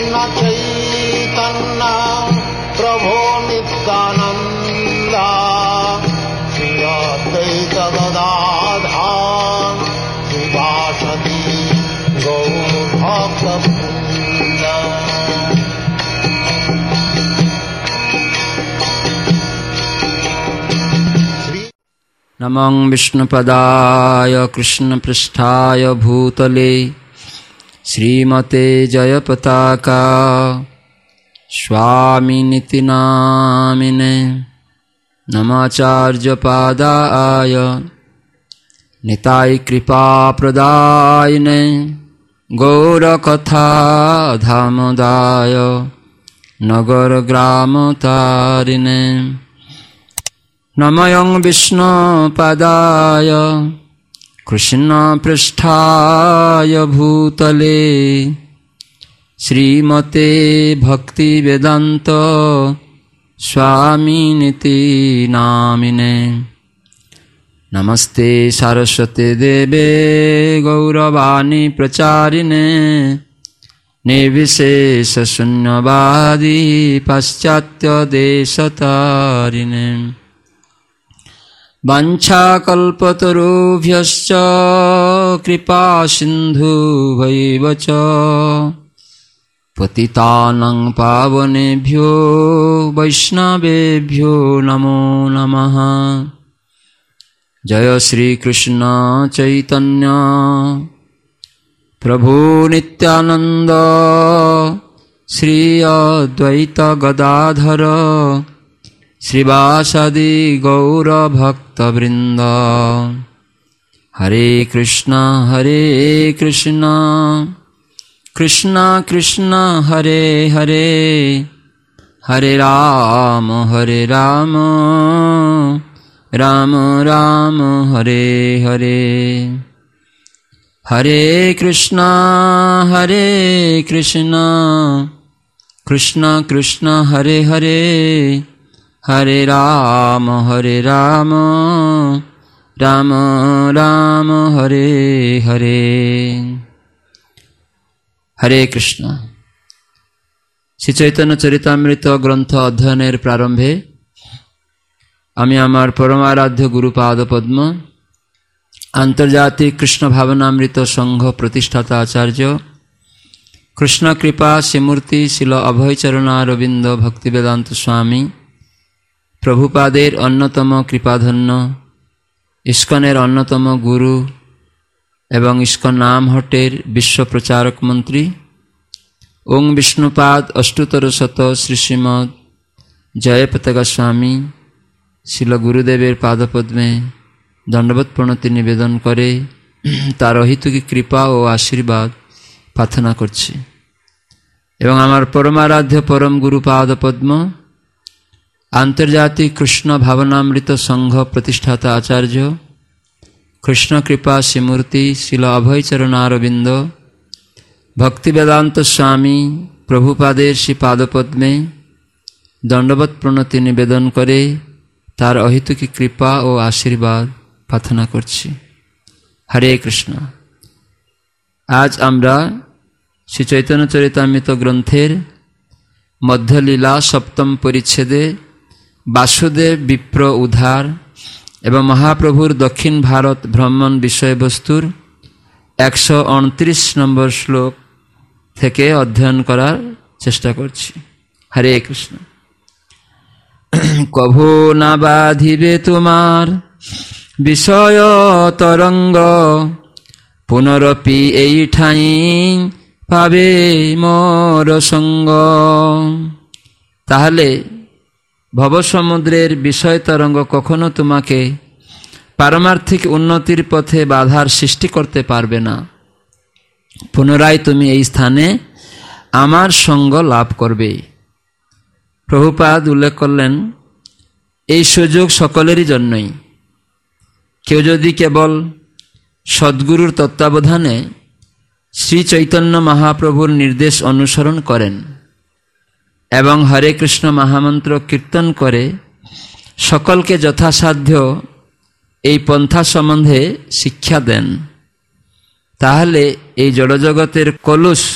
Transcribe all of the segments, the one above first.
चैतन्य प्रभो नित्यानंद श्री अद्वैत गदाधर श्रीवासदि गौर भक्तवृंद। नमो विष्णुपदाय कृष्णपृष्ठाय भूतले श्रीमते जयपताका स्वामिनिति नामिने। नमाचार्यपादाय निताय कृपाप्रदायिने गौरकथा धामदाय नगरग्रामतारिणे। नमयं विष्णुपदाय कृष्णपृष्ठाय भूतले श्रीमते भक्तिवेदान्त स्वामिनिति नामिने। नमस्ते सरस्वते देवे गौरवाणी प्रचारिणे निर्विशेषशून्यवादी पाश्चात्यदेशतारिणे। वाञ्छाकल्पतरुभ्यश्च कृपा सिन्धुभैव च पतितानां पावनेभ्यो वैष्णवेभ्यो नमो नमः। जय श्री कृष्ण चैतन्य प्रभु नित्यानंद श्री अद्वैत गदाधर श्रीवासदि गौर भक्तवृंद। हरे कृष्ण कृष्ण कृष्ण हरे हरे, हरे राम राम राम हरे हरे। हरे कृष्ण कृष्ण कृष्ण हरे हरे, हरे राम राम राम हरे हरे। हरे कृष्ण। श्री चैतन्य चरितामृत ग्रंथ अध्ययनेर प्रारंभे आमी आमार परमाराध्य गुरुपाद पद्म आंतर्जातिक कृष्ण भावनामृत संघ प्रतिष्ठाता आचार्य कृष्ण कृपा श्रीमूर्ति शिल अभयचरणारविंद भक्तिवेदांत स्वामी प्रभुपादेर अन्यतम कृपाधन्य इस्कनेर अन्यतम गुरु एवं इस्कन नाम हटेर विश्व प्रचारक मंत्री ओं विष्णुपाद अष्टोत्तर शत श्री श्रीमद जयपताका स्वामी शिल गुरुदेवेर पादपद्मे दंडवत प्रणति निवेदन करे तार अहितुकी कृपा और आशीर्वाद प्रार्थना करछि। एवं आमार परमाराध्य परम गुरुपाद पद्म आंतर्जातिक कृष्ण भावनामृत संघ प्रतिष्ठाता आचार्य कृष्ण कृपा श्रीमूर्ति शिल अभयचरणारविंद भक्तिवेदांत स्वामी प्रभुपादेर श्री पादपद्मे दंडवत प्रणति निवेदन करे तार अहितुकी कृपा और आशीर्वाद प्रार्थना करछि। हरे कृष्ण। आज आमरा श्री चैतन्य चरितामृत ग्रंथेर मध्यलीला सप्तम परिच्छेदे वासुदेव विप्र उद्धार एवं महाप्रभुर दक्षिण भारत भ्रमण विषय वस्तुर 129 नम्बर श्लोक थेके अध्ययन करार चेष्टा करछि। हरे कृष्ण। कभो ना बाधिबे तुमार विषय तरंग पुनरपि एई ठाई पाबे मोर संग। ताहले भवसमुद्रेर विषय तरंग कखनो तुम्हें पारमार्थिक उन्नतिर पथे बाधार सृष्टि करते पारबे ना। पुनराय तुम এই स्थाने आमार संग लाभ करबे। प्रभुपाद उल्लेख करलेन এই সুযোগ সকলেরই জন্যই। কেউ যদি কেবল সদ্গুরুর তত্ত্বাবধানে শ্রী চৈতন্য মহাপ্রভুর নির্দেশ অনুসরণ করেন এবং হরে কৃষ্ণ মহামন্ত্র কীর্তন করে সকলকে যথাসাধ্য এই পন্থা সম্বন্ধে শিক্ষা দেন, তাহলে এই জড়জগতের কলুষ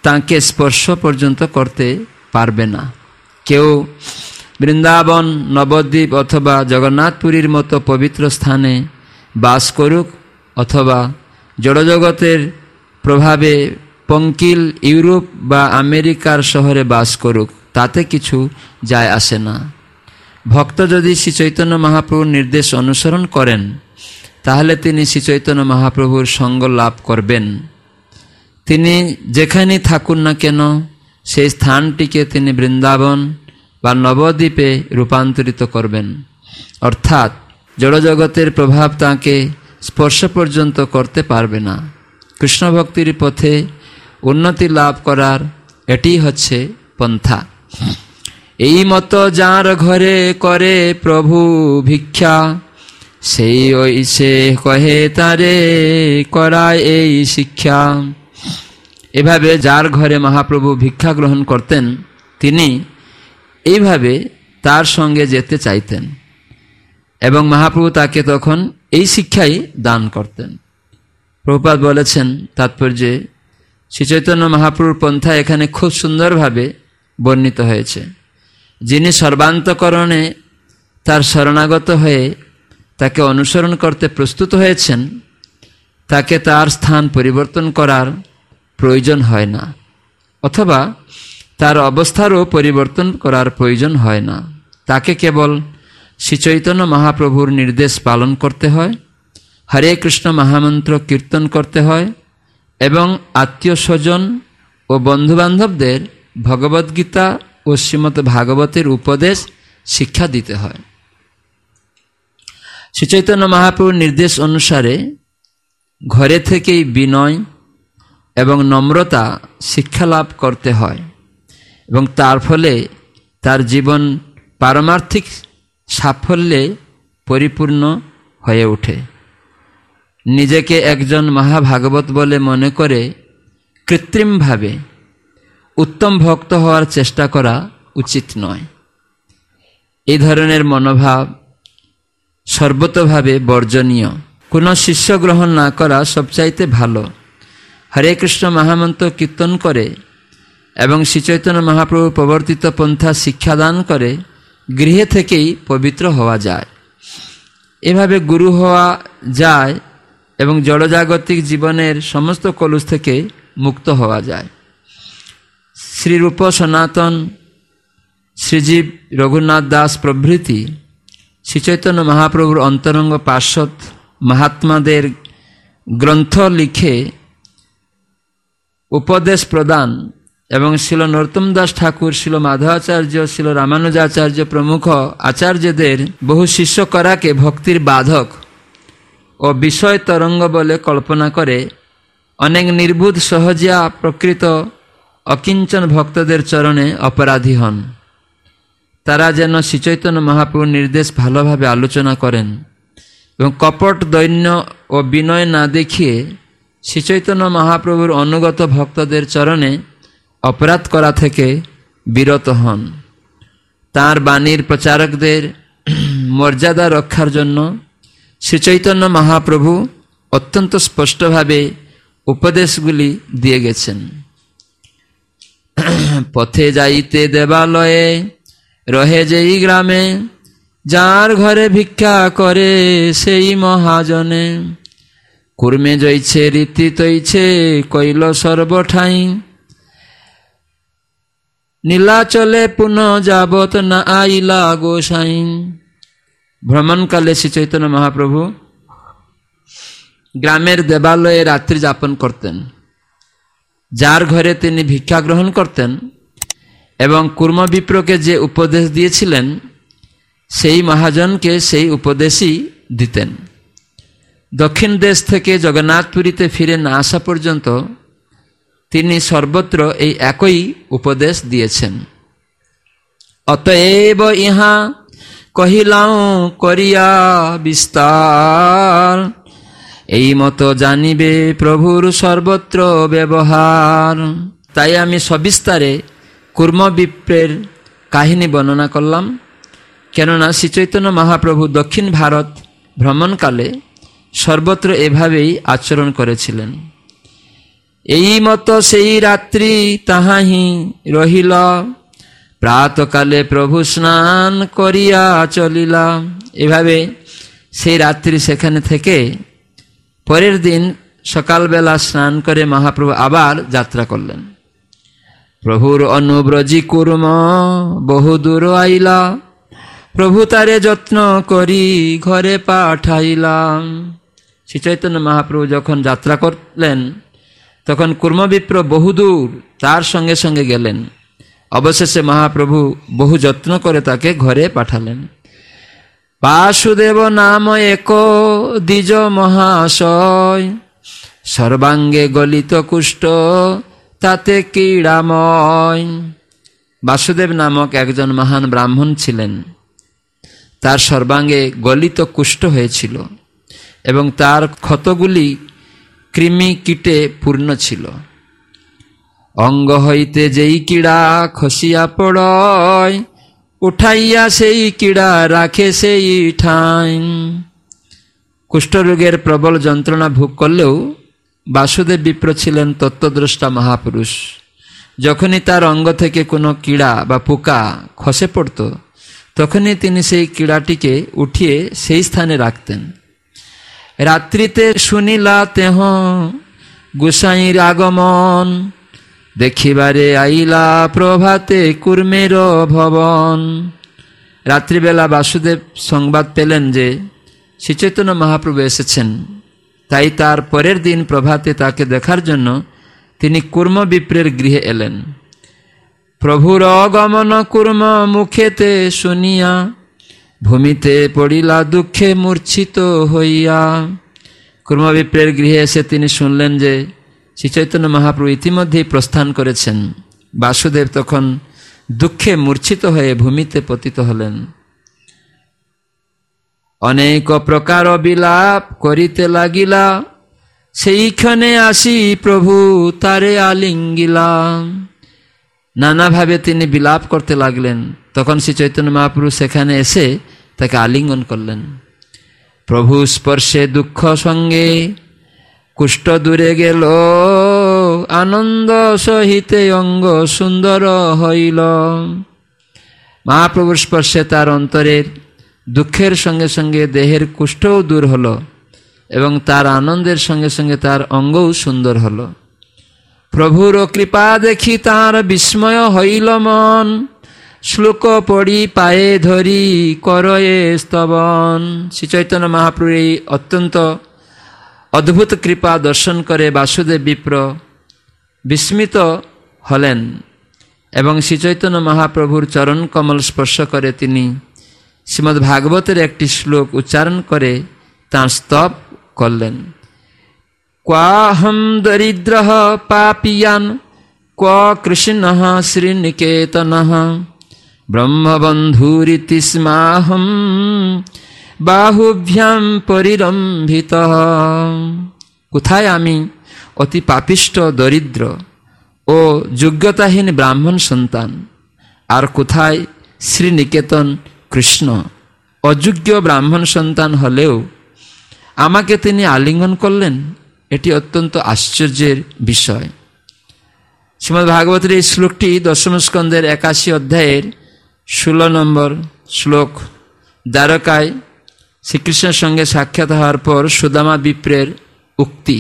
তাকে স্পর্শ পর্যন্ত করতে পারবে না। কেউ বৃন্দাবন, নবদ্বীপ অথবা জগন্নাথপুরীর মতো পবিত্র স্থানে বাস করুক অথবা জড়জগতের প্রভাবে পঙ্কিল ইউরোপ বা আমেরিকার শহরে বাস করুক, তাতে কিছু যায় আসে না। ভক্ত যদি শ্রী চৈতন্য মহাপ্রভুর নির্দেশ অনুসরণ করেন তাহলে তিনি শ্রী চৈতন্য মহাপ্রভুর সঙ্গ লাভ করবেন। তিনি যেখানেই থাকুন না কেন সেই স্থানটিকে তিনি বৃন্দাবন বা নবদ্বীপে রূপান্তরিত করবেন। অর্থাৎ জড়জগতের প্রভাব তাকে স্পর্শ পর্যন্ত করতে পারবে না। কৃষ্ণ ভক্তির পথে উন্নতি লাভ করার এটি হচ্ছে পন্থা। এই মতো যার ঘরে করে প্রভু ভিক্ষা, সেই ওই সে কহে তারে করায় এই শিক্ষা। এভাবে যার ঘরে মহাপ্রভু ভিক্ষা গ্রহণ করতেন তিনি এইভাবে তার সঙ্গে যেতে চাইতেন এবং মহাপ্রভু তাকে তখন এই শিক্ষাই দান করতেন। প্রভুপাদ বলেছেন তাৎপর্যে শ্রী চৈতন্য মহাপ্রভুর পন্থা এখানে খুব সুন্দরভাবে বর্ণিত হয়েছে। যিনি সর্বান্তকরণে তার শরণাগত হয়ে তাকে অনুসরণ করতে প্রস্তুত হয়েছেন তাকে তার স্থান পরিবর্তন করার প্রয়োজন হয় না, অথবা তার অবস্থারও পরিবর্তন করার প্রয়োজন হয় না। তাকে কেবল শ্রী চৈতন্য মহাপ্রভুর নির্দেশ পালন করতে হয়, হরে কৃষ্ণ মহামন্ত্র কীর্তন করতে হয় এবং আত্মীয় স্বজন ও বন্ধুবান্ধবদের ভগবদ্গীতা ও শ্রীমদ্ ভাগবতের উপদেশ শিক্ষা দিতে হয়। শ্রী চৈতন্য মহাপ্রভুর নির্দেশ অনুসারে ঘরে থেকেই বিনয় এবং নম্রতা শিক্ষা লাভ করতে হয় এবং তার ফলে তার জীবন পারমার্থিক সাফল্যে পরিপূর্ণ হয়ে ওঠে। নিজেকে একজন মহাভাগবত বলে মনে করে কৃত্রিমভাবে উত্তম ভক্ত হওয়ার চেষ্টা করা উচিত নয়। এই ধরনের মনোভাব সর্বতোভাবে বর্জনীয়। কোনো শিষ্য গ্রহণ না করা সবচাইতে ভালো। হরে কৃষ্ণ মহামন্ত্র কীর্তন করে এবং শ্রীচৈতন্য মহাপ্রভু প্রবর্তিত পন্থা শিক্ষাদান করে গৃহে থেকেই পবিত্র হওয়া যায়। এভাবে গুরু হওয়া যায় এবং জড়জাগতিক জীবনের সমস্ত কলুষ থেকে মুক্ত হওয়া যায়। শ্রীরূপ সনাতন, শ্রীজীব, রঘুনাথ দাস প্রভৃতি শ্রীচৈতন্য মহাপ্রভুর অন্তরঙ্গ পার্ষদ মহাত্মাদের গ্রন্থ লিখে উপদেশ প্রদান এবং শিল নরোত্তম দাস ঠাকুর, শিল মাধবাচার্য, শিল রামানুজাচার্য প্রমুখ আচার্যদের বহু শিষ্য করাকে ভক্তির বাধক ও বিষয় তরঙ্গ বলে কল্পনা করে অনেক নির্বুধ সহজিয়া প্রকৃত অকিঞ্চন ভক্তদের চরণে অপরাধী হন। তারা যেন শ্রীচৈতন্য মহাপ্রভুর নির্দেশ ভালোভাবে আলোচনা করেন এবং কপট দৈন্য ও বিনয় না দেখিয়ে শ্রীচৈতন্য মহাপ্রভুর অনুগত ভক্তদের চরণে অপরাধ করা থেকে বিরত হন। তাঁর বাণীর প্রচারকদের মর্যাদা রক্ষার জন্য শ্রীচৈতন্য মহাপ্রভু অত্যন্ত স্পষ্টভাবে উপদেশগুলি দিয়ে গেছেন। পথে যাইতে দেবালয়ে রহে যেই গ্রামে, যার ঘরে ভিক্ষা করে সেই মহাজনে। কুর্মে জইছে রীতি তৈছে কইল সর্বঠাই, নীলাচলে পুনঃ যাবত না আইলা গোসাই। ভ্রমণকালে শ্রী চৈতন্য মহাপ্রভু গ্রামের দেবালয়ে রাত্রি যাপন করতেন। যার ঘরে তিনি ভিক্ষা গ্রহণ করতেন এবং কুর্মবিপ্রকে যে উপদেশ দিয়েছিলেন সেই মহাজনকে সেই উপদেশই দিতেন। দক্ষিণ দেশ থেকে জগন্নাথপুরীতে ফিরে না আসা পর্যন্ত তিনি সর্বত্র এই একই উপদেশ দিয়েছেন। অতএব ইহা কহিলাম করিয়া বিস্তার, এই মতো জানিবে প্রভুর সর্বত্র ব্যবহার। তাই আমি সবিস্তারে কুর্মবিপ্রের কাহিনী বর্ণনা করলাম, কেননা শ্রীচৈতন্য মহাপ্রভু দক্ষিণ ভারত ভ্রমণকালে সর্বত্র এভাবেই আচরণ করেছিলেন। এই মত সেই রাত্রি তাহাহি রহিল, প্রাতকালে প্রভু স্নান করিয়া চলিলা। এভাবে সেই রাত্রি সেখানে থেকে পরের দিন সকালবেলা স্নান করে মহাপ্রভু আবার যাত্রা করলেন। প্রভুর অনুব্রজি কুর্ম বহু দূর আইলা, প্রভু তারে যত্ন করি ঘরে পাঠাইলাম। শ্রী চৈতন্য মহাপ্রভু যখন যাত্রা করলেন তখন কুর্মবিপ্র বহুদূর তার সঙ্গে সঙ্গে গেলেন। অবশেষে মহাপ্রভু বহু যত্ন করে তাকে ঘরে পাঠালেন। বাসুদেব নাম এক দ্বিজ মহাশয়, সর্বাঙ্গে গলিত কুষ্ঠ তাতে ক্রীড়াময়। বাসুদেব নামক একজন মহান ব্রাহ্মণ ছিলেন। তার সর্বাঙ্গে গলিত কুষ্ঠ হয়েছিল এবং তার ক্ষতগুলি কৃমি কীটে পূর্ণ ছিল। অঙ্গ হইতে যেই কীড়া খসিয়া পড়য়, উঠাইয়া সেই কীড়া রাখে সেই ঠাঁই। কুষ্ঠরোগের প্রবল যন্ত্রণা ভোগ করলেও বাসুদেব বিপ্র ছিলেন তত্ত্বদ্রষ্টা মহাপুরুষ। যখনই তার অঙ্গ থেকে কোনো কীড়া বা পোকা খসে পড়ত তখনই তিনি সেই কীড়াটিকে উঠিয়ে সেই স্থানে রাখতেন। রাত্রিতে শুনিলা তেহ গোসাইর আগমন, দেখিবারে আইলা প্রভাতে কুর্মের ভবন। রাত্রিবেলা বাসুদেব সংবাদ পেলেন যে শ্রীচৈতন্য মহাপ্রভু এসেছেন, তাই তার পরের দিন প্রভাতে তাকে দেখার জন্য তিনি কুর্ম বিপ্রের গৃহে এলেন। প্রভুর আগমন কুর্ম মুখেতে শুনিয়া, ভূমিতে পড়িলা দুঃখে মূর্ছিত হইয়া। কুর্ম বিপ্রের গৃহে এসে তিনি শুনলেন যে শ্রীচৈতন্য মহাপ্রভু ইতিমধ্যেই প্রস্থান করেছেন। বাসুদেব তখন দুঃখে মূর্ছিত হয়ে ভূমিতে পতিত হলেন। অনেক প্রকার বিলাপ করিতে লাগিলা, সেইখানে আসি প্রভু তারে আলিঙ্গিলা। নানাভাবে তিনি বিলাপ করতে লাগলেন। তখন শ্রী চৈতন্য মহাপ্রভু সেখানে এসে তাকে আলিঙ্গন করলেন। প্রভু স্পর্শে দুঃখ সঙ্গে কুষ্ঠ দূরে গেল, আনন্দ সহিতে অঙ্গ সুন্দর হইল। মহাপ্রভুর স্পর্শে তার অন্তরের দুঃখের সঙ্গে সঙ্গে দেহের কুষ্ঠও দূর হল এবং তার আনন্দের সঙ্গে সঙ্গে তার অঙ্গও সুন্দর হল। প্রভুর কৃপা দেখি তার বিস্ময় হইল মন, শ্লোক পড়ি পায়ে ধরি করয়ে স্তবন। শ্রী চৈতন্য মহাপ্রভুর এই অত্যন্ত অদ্ভুত কৃপা দর্শন করে বাসুদেব বিপ্র বিস্মিত হলেন এবং শ্রী চৈতন্য মহাপ্রভুর চরণ কমল স্পর্শ করে তিনি শ্রীমদ্ ভাগবতের একটি শ্লোক উচ্চারণ করে তাঁর স্তব করলেন। ক্বাহম দরিদ্র পাপিয়ান ক্ব কৃষ্ণ শ্রীনিকেতন ব্রহ্মবন্ধুরিতি স্মাহম বাহুভ্যাম পরিরম্ভিত। কোথায় আমি অতি পাপিষ্ঠ দরিদ্র ও যোগ্যতাহীন ব্রাহ্মণ সন্তান, আর কোথায় শ্রীনিকেতন কৃষ্ণ অযোগ্য ব্রাহ্মণ সন্তান হলেও আমাকে তিনি আলিঙ্গন করলেন। এটি অত্যন্ত আশ্চর্যের বিষয়। শ্রীমদ্ ভাগবতের এই শ্লোকটি দশম স্কন্ধের 81 অধ্যায়ের 16 নম্বর শ্লোক। দ্বারকায় শ্রীকৃষ্ণের সঙ্গে সাক্ষাৎ হওয়ার পর সুদামা বিপ্রের উক্তি।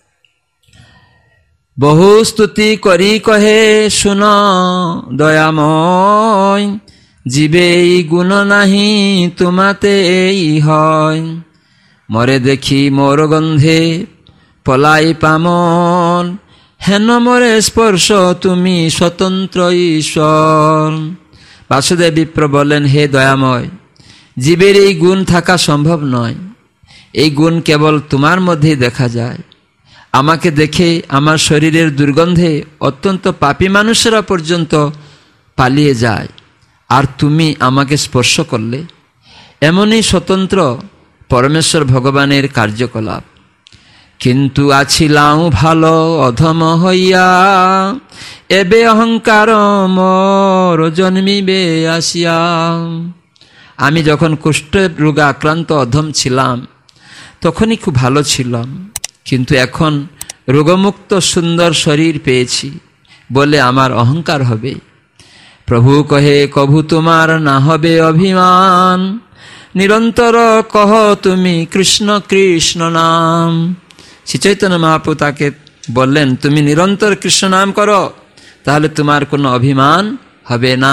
বহু স্তুতি করি কহে শুন দয়াময়, জীবে এই গুণ নাহি তোমাতে এই হয়। মরে দেখি মোর গন্ধে পলাই পামন, হেন মরে স্পর্শ তুমি স্বতন্ত্র ঈশ্বর। বাসুদেব বিপ্র বলেন, হে দয়াময়, জীবের এই গুণ থাকা সম্ভব নয়। এই গুণ কেবল তোমার মধ্যেই দেখা যায়। আমাকে দেখে আমার শরীরের দুর্গন্ধে অত্যন্ত পাপী মানুষেরা পর্যন্ত পালিয়ে যায়, আর তুমি আমাকে স্পর্শ করলে। এমনই স্বতন্ত্র পরমেশ্বর ভগবানের কার্যকলাপ। কিন্তু আছিলাম ভালো অধম হইয়া, এবে অহংকার মোর জন্মিবে আসিয়া। আমি যখন কুষ্ঠ রোগে আক্রান্ত অধম ছিলাম তখনই খুব ভালো ছিলাম, কিন্তু এখন রোগমুক্ত সুন্দর শরীর পেয়েছি বলে আমার অহংকার হবে। প্রভু কহে, কভু তোমার না হবে অভিমান, নিরন্তর কহ তুমি কৃষ্ণ কৃষ্ণ নাম। শ্রী চৈতন্য মহাপ্রভু তাকে বললেন, তুমি নিরন্তর কৃষ্ণ নাম করো, তাহলে তোমার কোনো অভিমান হবে না।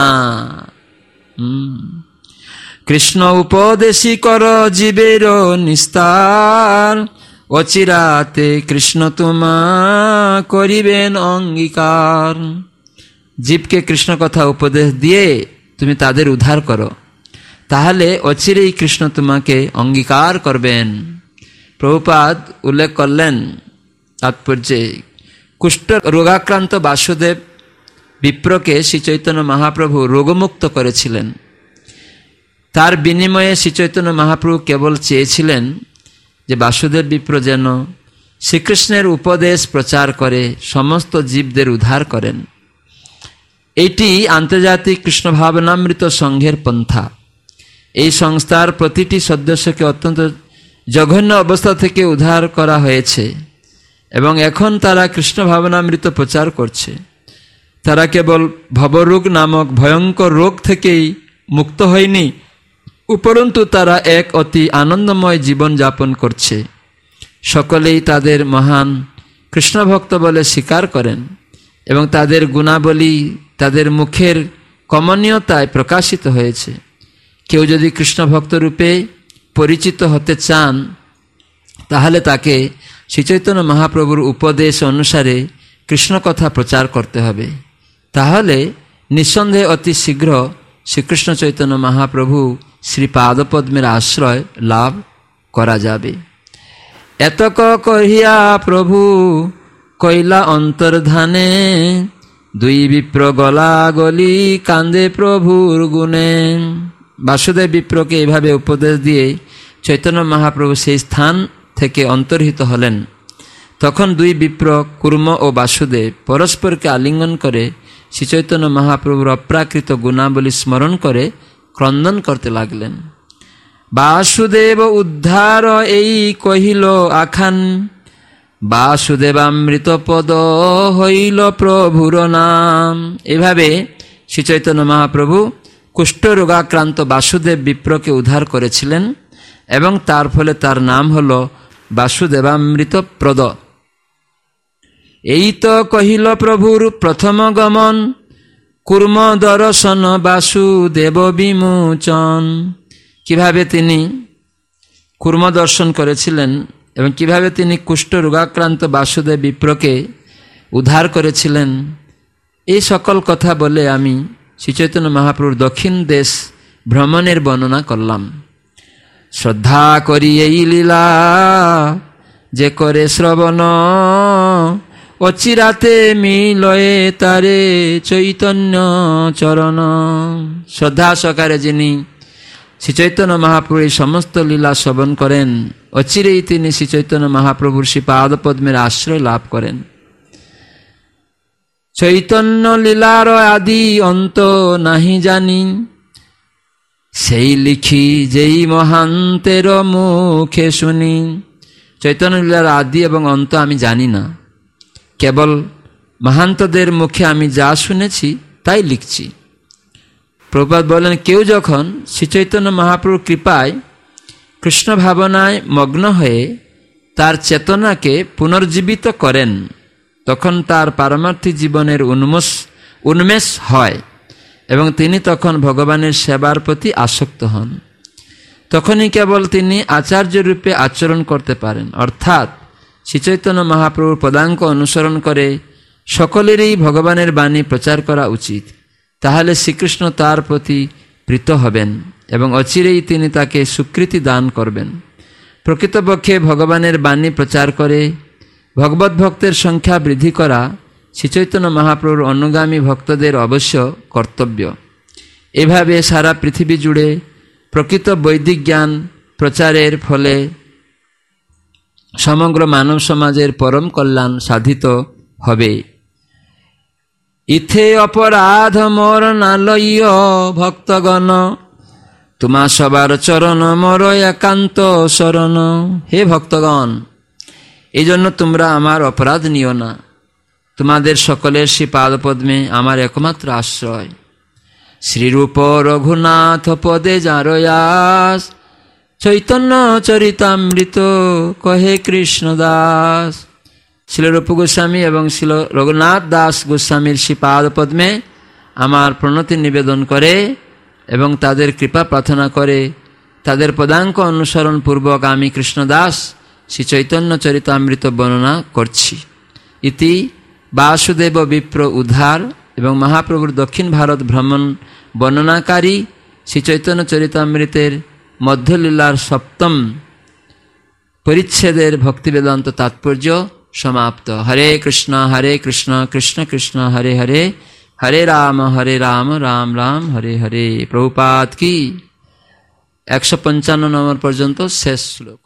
কৃষ্ণ উপদেশী কর জীবের নিস্তার, অচিরাতে কৃষ্ণ তোমা করিবেন অঙ্গীকার। জীবকে কৃষ্ণ কথা উপদেশ দিয়ে তুমি তাদের উদ্ধার করো, তাহলে অচিরেই কৃষ্ণ তোমাকে অঙ্গীকার করবেন। প্রভুপাদ উল্লেখ করলেন তাৎপর্যে, কুষ্ঠ রোগাক্রান্ত বাসুদেব বিপ্রকে শ্রী চৈতন্য মহাপ্রভু রোগমুক্ত করেছিলেন। তার বিনিময়ে শ্রী চৈতন্য মহাপ্রভু কেবল চেয়েছিলেন যে বাসুদেব বিপ্র যেন শ্রীকৃষ্ণের উপদেশ প্রচার করে সমস্ত জীবদের উদ্ধার করেন। এটি আন্তর্জাতিক কৃষ্ণ ভাবনামৃত সংঘের পন্থা। এই সংস্থার প্রতিটি সদস্যকে অত্যন্ত জঘন্য অবস্থা থেকে উদ্ধার করা হয়েছে এবং এখন তারা কৃষ্ণ ভাবনামৃত প্রচার করছে। তারা কেবল ভবরোগ নামক ভয়ঙ্কর রোগ থেকেই মুক্ত হয়নি, উপরন্তু তারা এক অতি আনন্দময় জীবন যাপন করছে। সকলেই তাদের মহান কৃষ্ণভক্ত বলে স্বীকার করেন এবং তাদের গুণাবলী তাদের মুখের কমনীয়তায় প্রকাশিত হয়েছে। কেউ যদি কৃষ্ণভক্ত রূপে পরিচিত হতে চান, তাহলে তাকে শ্রীচৈতন্য মহাপ্রভুর উপদেশ অনুসারে কৃষ্ণ কথা প্রচার করতে হবে। তাহলে নিঃসন্দেহে অতি শীঘ্র শ্রীকৃষ্ণ চৈতন্য মহাপ্রভু শ্রীপাদপদ্মের আশ্রয় লাভ করা যাবে। এতক কহিয়া প্রভু কইলা অন্তর্ধানে, দুই বিপ্র গলা গলি কান্দে প্রভুর গুণে। বাসুদেব বিপ্রকে এভাবে উপদেশ দিয়ে চৈতন্য মহাপ্রভু সেই স্থান থেকে অন্তর্হিত হলেন। তখন দুই বিপ্র কুর্ম ও বাসুদেব পরস্পরকে আলিঙ্গন করে শ্রী চৈতন্য মহাপ্রভুর অপ্রাকৃত গুণাবলী স্মরণ করে ক্রন্দন করতে লাগলেন। বাসুদেব উদ্ধার এই কহিল আখান, বাসুদেবামৃত পদ হইল প্রভুর নাম। এভাবে শ্রী চৈতন্য মহাপ্রভু কুষ্ঠরোগাক্রান্ত বাসুদেব বিপ্রকে উদ্ধার করেছিলেন এবং তার ফলে তার নাম হল বাসুদেবামৃত প্রদ। এই তো কহিল প্রভুর প্রথম গমন, কুর্ম দর্শন বাসুদেব বিমোচন। কিভাবে তিনি কুর্ম দর্শন করেছিলেন এবং কিভাবে তিনি কুষ্ঠ রোগাক্রান্ত বাসুদেব বিপ্রকে উদ্ধার করেছিলেন, এই সকল কথা বলে আমি শ্রীচৈতন্য মহাপ্রভুর দক্ষিণ দেশ ভ্রমণের বর্ণনা করলাম। শ্রদ্ধা করি এই লীলা যে করে শ্রবণ, অচিরাতে মিলয়ে তারে চৈতন্য চরণ। শ্রদ্ধা সহকারে যিনি শ্রীচৈতন্য মহাপ্রভুর সমস্ত লীলা শ্রবণ করেন, অচিরেই তিনি শ্রীচৈতন্য মহাপ্রভুর শ্রীপাদপদ্মের আশ্রয় লাভ করেন। চৈতন্য লীলার আদি অন্ত নাহি জানি, সেই লিখি যেই মহান্তের মুখে শুনি। চৈতন্য লীলার আদি এবং অন্ত আমি জানি না, কেবল মহান্তদের মুখে আমি যা শুনেছি তাই লিখছি। প্রভুপাদ বলেন, কেউ যখন শ্রীচৈতন্য মহাপ্রভুর কৃপায় কৃষ্ণ ভাবনায় মগ্ন হয়ে তার চেতনাকে পুনর্জীবিত করেন, তখন তার পারমার্থিক জীবনের উন্মেষ হয় এবং তিনি তখন ভগবানের সেবার প্রতি আসক্ত হন। তখনই কেবল তিনি আচার্য রূপে আচরণ করতে পারেন, অর্থাৎ শ্রীচৈতন্য মহাপ্রভুর পদাঙ্ক অনুসরণ করে সকলেরই ভগবানের বাণী প্রচার করা উচিত। তাহলে শ্রীকৃষ্ণ তার প্রতি প্রীত হবেন এবং অচিরেই তিনি তাকে স্বীকৃতি দান করবেন। প্রকৃতপক্ষে ভগবানের বাণী প্রচার করে ভগবত ভক্তের সংখ্যা বৃদ্ধি করা শ্রীচৈতন্য মহাপ্রভুর অনুগামী ভক্তদের অবশ্য কর্তব্য। এভাবে সারা পৃথিবী জুড়ে প্রকৃত বৈদিক জ্ঞান প্রচারের ফলে সমগ্র মানব সমাজের পরম কল্যাণ সাধিত হবে। ইথে অপরাধ মোর না লইয় ভক্তগণ, তোমা সবার চরণ মোর একান্ত শরণ। হে ভক্তগণ, এই জন্য তোমরা আমার অপরাধ নিও না। তোমাদের সকলের শ্রী পাদপদ্মে আমার একমাত্র আশ্রয়। শ্রীরূপ রঘুনাথ পদে যার আস, চৈতন্য চরিতামৃত কহে কৃষ্ণদাস। শিল রূপ গোস্বামী এবং শিল রঘুনাথ দাস গোস্বামীর শ্রী পাদপদ্মে আমার প্রণতি নিবেদন করে এবং তাদের কৃপা প্রার্থনা করে তাদের পদাঙ্ক অনুসরণ পূর্বক আমি কৃষ্ণদাস শ্রী চৈতন্য চরিতামৃত বর্ণনা করছি। ইতি বাসুদেব বিপ্র উদ্ধার এবং মহাপ্রভুর দক্ষিণ ভারত ভ্রমণ বর্ণনাকারী শ্রী চৈতন্য চরিতামৃতের মধ্যলীলার সপ্তম পরিচ্ছেদের ভক্তিবেদান্ত তাৎপর্য সমাপ্ত। হরে কৃষ্ণ কৃষ্ণ কৃষ্ণ হরে হরে, হরে রাম রাম রাম হরে হরে। প্রভুপাদ কি। 155 নম্বর পর্যন্ত শেষ শ্লোক।